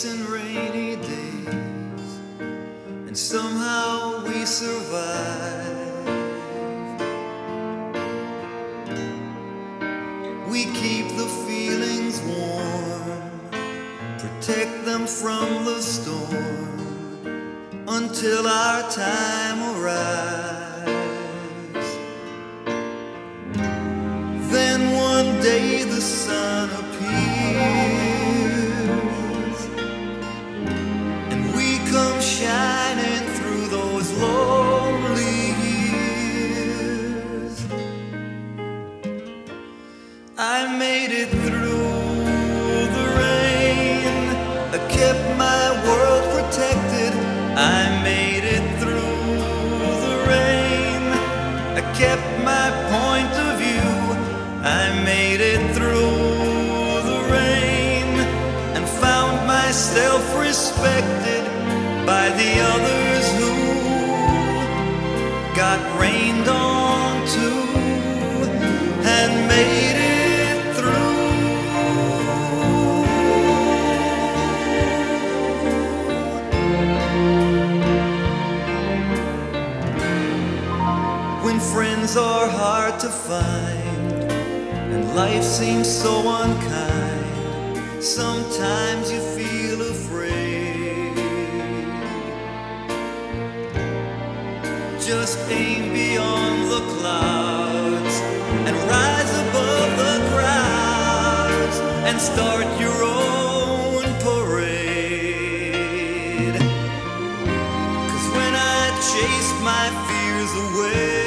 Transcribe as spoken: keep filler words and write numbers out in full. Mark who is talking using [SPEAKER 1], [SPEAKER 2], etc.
[SPEAKER 1] facing rainy days, and somehow we survive. We keep the feelings warm, protect them from the storm, until our time arrives. Then one day the sun appears, and we come shining through those lonely years. I made it through the rain, I kept my world protected. I made it through the rain, I kept my point of view. I made it through the rain, and found myself respected by the others who got rained on too, and made it through. When friends are hard to find and life seems so unkind, sometimes you feel afraid. Just aim beyond the clouds and rise above the crowds, and start your own parade. 'Cause when I chased my fears away,